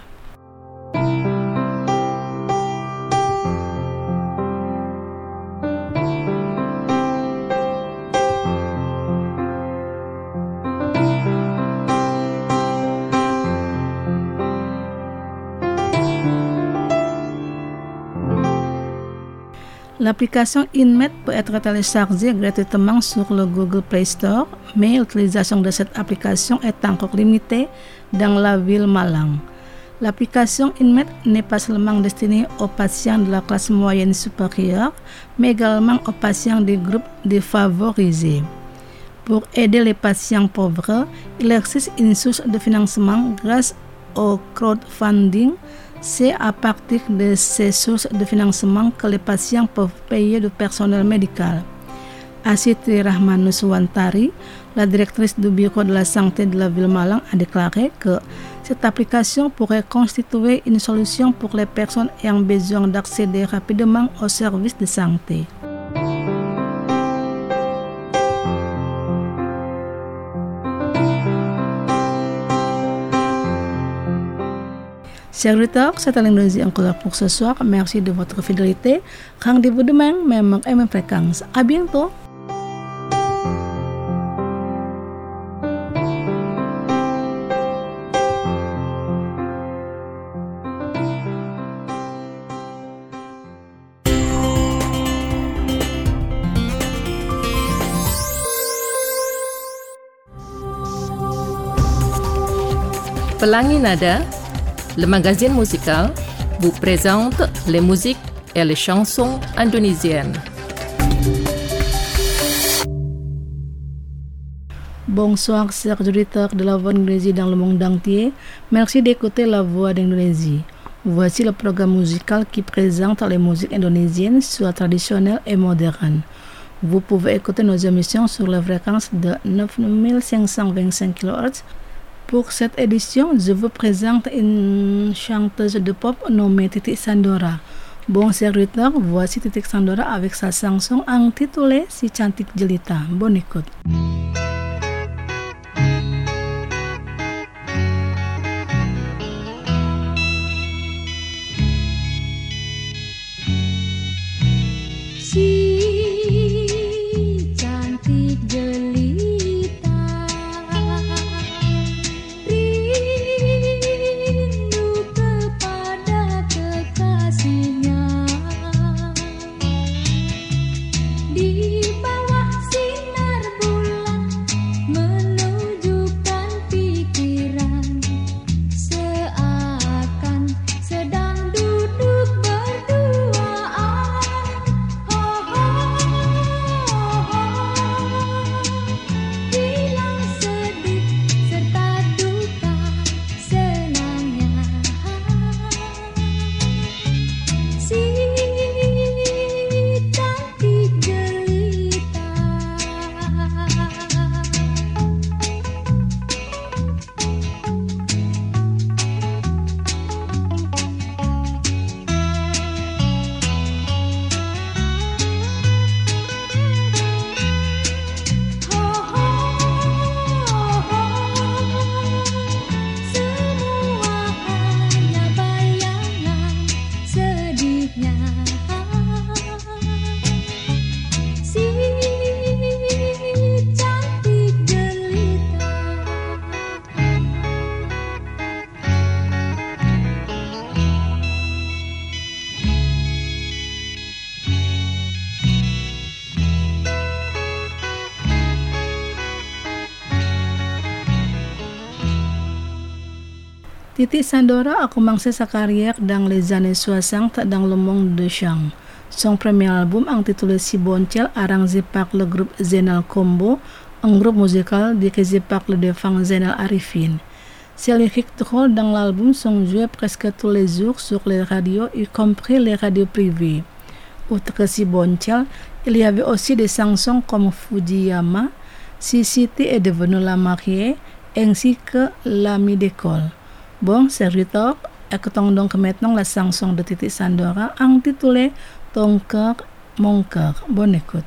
L'application InMed peut être téléchargée gratuitement sur le Google Play Store, mais l'utilisation de cette application est encore limitée dans la ville Malang. L'application InMed n'est pas seulement destinée aux patients de la classe moyenne supérieure, mais également aux patients des groupes défavorisés. Pour aider les patients pauvres, il existe une source de financement grâce au crowdfunding. C'est à partir de ces sources de financement que les patients peuvent payer du personnel médical. Asiti Rahmanuswantari, la directrice du bureau de la santé de la ville Malang, a déclaré que cette application pourrait constituer une solution pour les personnes ayant besoin d'accéder rapidement aux services de santé. Chers auditeurs, c'est l'Indonésie encore pour ce soir. Merci de votre fidélité. Rendez-vous demain, même heure et même fréquence. À bientôt. Pelangi Nada, le magazine musical, vous présente les musiques et les chansons indonésiennes. Bonsoir, chers auditeurs de la Voix d'Indonésie dans le monde entier. Merci d'écouter la Voix d'Indonésie. Voici le programme musical qui présente les musiques indonésiennes, soit traditionnelles et modernes. Vous pouvez écouter nos émissions sur la fréquence de 9525 kHz. Pour cette édition, je vous présente une chanteuse de pop nommée Titi Sandora. Bon serviteur, voici Titi Sandora avec sa chanson intitulée Si Cantik Jelita. Bonne écoute. Titi Sandora a commencé sa carrière dans les années 60 dans le monde de chant. Son premier album intitulé Si Boncel, arrangé par le groupe Zainal Combo, un groupe musical dirigé par le défunt Zainal Arifin. Ses lyriques drôles dans l'album sont joués presque tous les jours sur les radios, y compris les radios privées. Outre Si Boncel, il y avait aussi des chansons comme Fujiyama, Si Siti est devenue la mariée, ainsi que L'ami d'école. Bon serviteur, écoutons donc maintenant la chanson de Titi Sandora intitulée Ton cœur, mon cœur. Bonne écoute.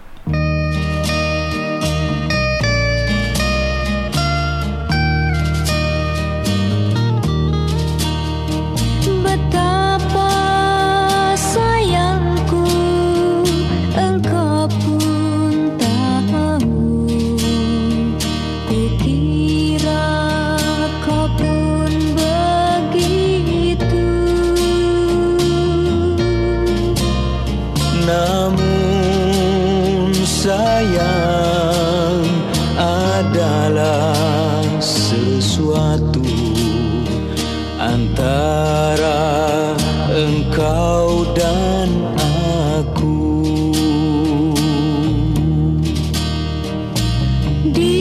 Namun sayang adalah sesuatu antara engkau dan aku.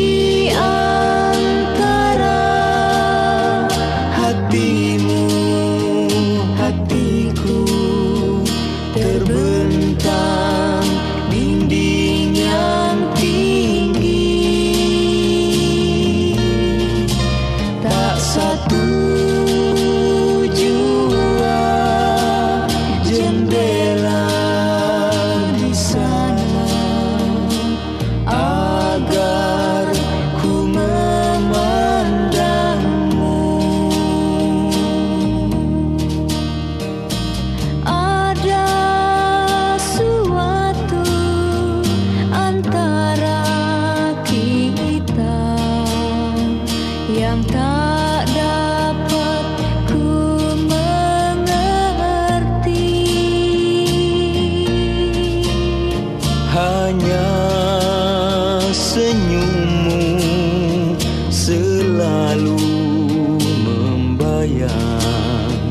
jua jendela di sana agar ku memandangmu. Ada suatu antara kita yang tak dapat ku mengerti. Hanya senyummu selalu membayang,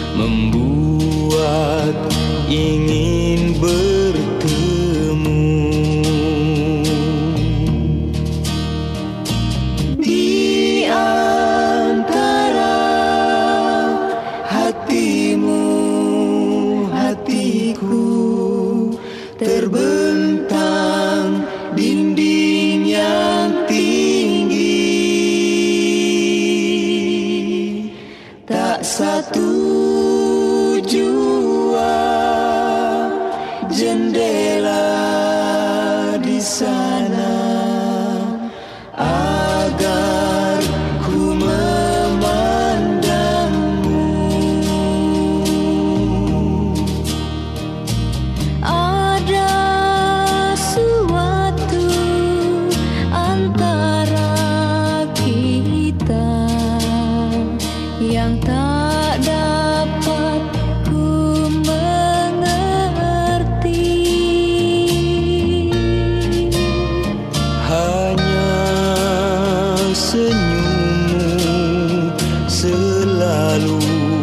membuat ingin bertemu. Di antara hatimu, hatiku, terbentang dinding yang tinggi. Tak satu jua jendela di sana agar ku memandangmu. Ada suatu antara kita yang tak dapat ku mengerti. Hanya senyummu selalu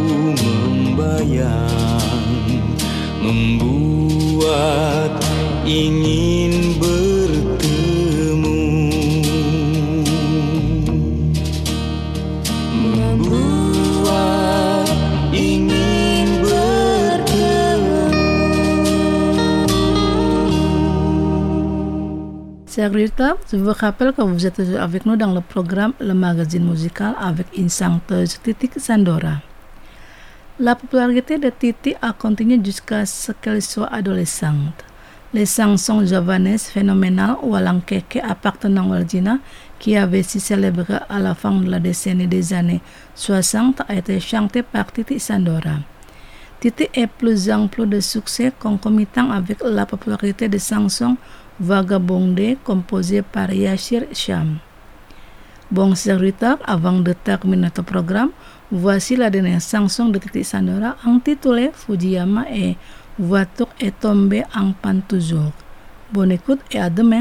membayang, membuat ingin bertemu. Membuat ingin bertemu. Chers auditeurs, je vous rappelle que vous êtes toujours avec nous dans le programme Le Magazine Musical avec une chanteuse Titi Sandora. La popularité de Titi a continué jusqu'à ce qu'elle soit adolescente. Les chansons javanaises phénoménales Walankeke appartenant à Gina, qui avait si célébré à la fin de la décennie des années 60, a été chantée par Titi Sandora. Titi est plus en plus de succès concomitant avec la popularité des chansons vagabondées composées par Yashir Cham. Bon serviteur, avant de terminer notre programme, voici la dernière chanson de Titi Sandora intitulée Fujiyama et Voiture est tombée en panne toujours. Bonne écoute et à demain.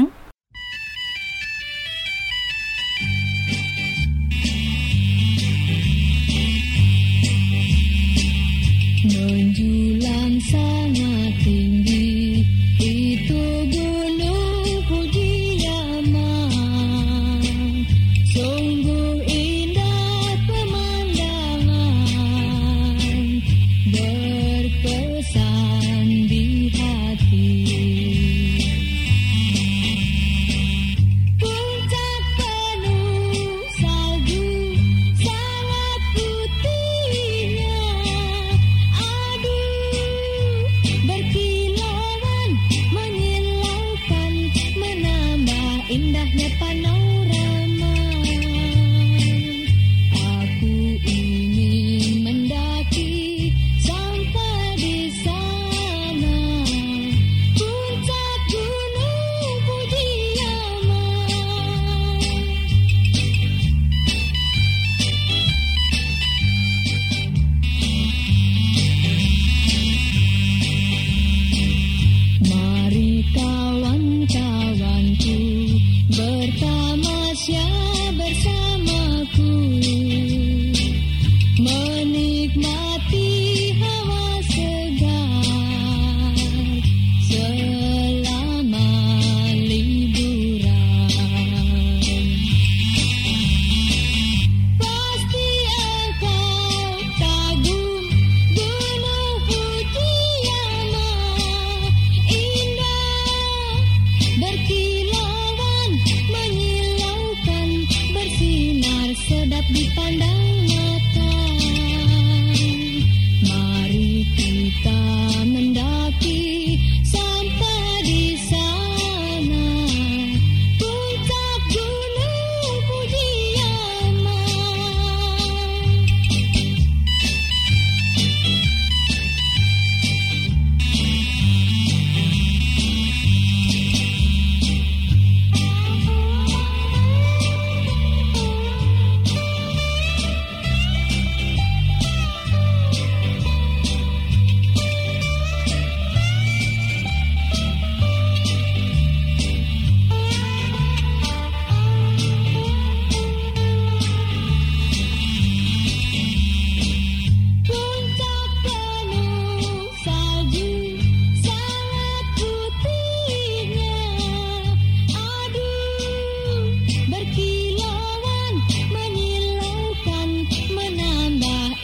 Menjulang sangat tinggi itu gunung Fujiyama, sungguh indah pemandangan, berkesan di hati. Puncak penuh salju sangat putihnya, berkilauan menyilaukan, menambah indahnya panorama. Aku ingin mendaki sampai di sana, puncak gunung Fujiyama. Mari kawan-kawanku bertamasya bersamaku, menikmati hawa segar selama liburan. Pasti engkau kagum gunung Fujiyama, indah berkilauan menyilaukan, bersinar sedap dipandang mata.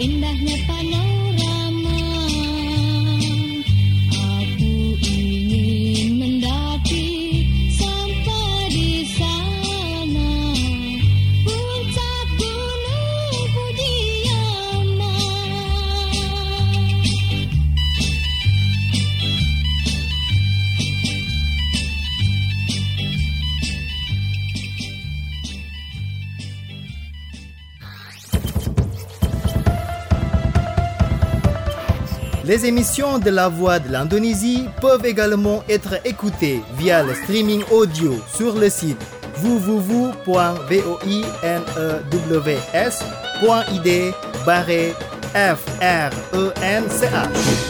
indahnya panorama. Aku ingin mendaki sampai di sana, puncak gunung Fujiyama. Les émissions de La Voix de l'Indonésie peuvent également être écoutées via le streaming audio sur le site www.voinews.id/FRENCH.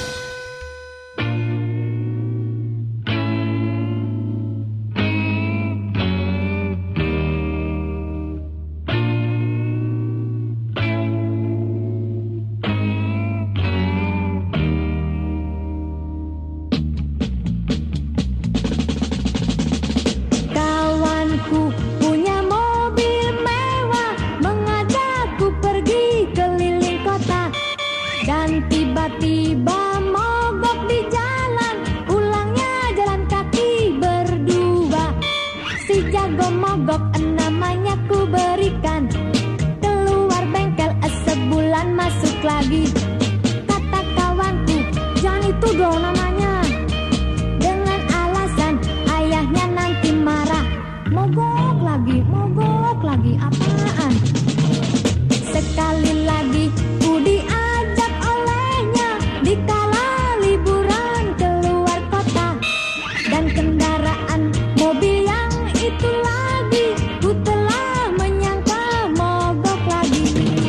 Kawanku punya mobil mewah, mengajakku pergi keliling kota. Dan tiba-tiba mogok di jalan, pulangnya jalan kaki berdua. Si jago mogok namanya ku berikan, keluar bengkel sebulan masuk lagi. Kata kawanku, jangan itu dong namanya, dengan alasan ayahnya nanti marah. Mogok lagi, apaan? Sekali lagi ku diajak olehnya dikala liburan keluar kota. Dan kendaraan mobil yang itu lagi ku telah menyangka mogok lagi.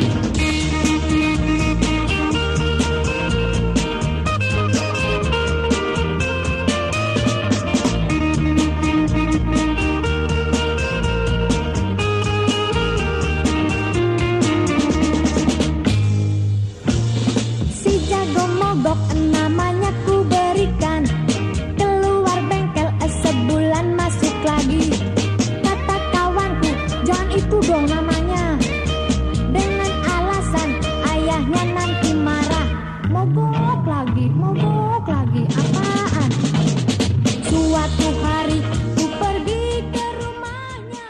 Si jago mogok namanya ku berikan, keluar bengkel sebulan masuk lagi. Kata kawanku, jangan itu dong namanya, dengan alasan ayahnya nanti marah. Mogok lagi, apaan? Suatu hari ku pergi ke rumahnya.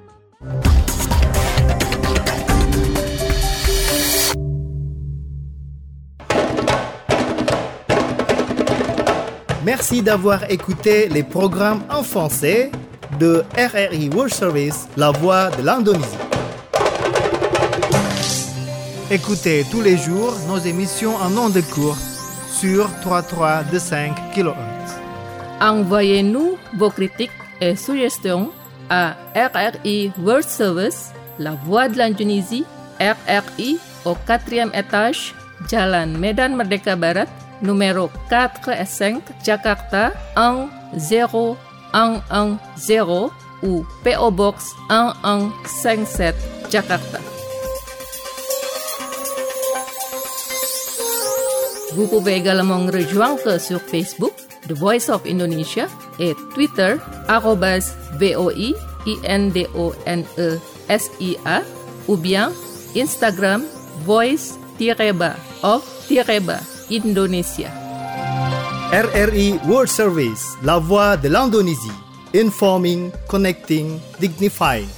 Merci d'avoir écouté les programmes en français de RRI World Service, La Voix de l'Indonésie. Écoutez tous les jours nos émissions en ondes courtes sur 3325 kHz. Envoyez-nous vos critiques et suggestions à RRI World Service, La Voix de l'Indonésie, RRI au 4e étage, Jalan Medan Merdeka Barat, numéro 4S5, Jakarta 10110 ou PO Box 1157, Jakarta. Vous pouvez également nous rejoindre sur Facebook, The Voice of Indonesia, et Twitter, @VOINDONESIA, ou bien Instagram, voice-of-Indonesia. RRI World Service, La Voix de l'Indonésie. Informing, connecting, dignifying.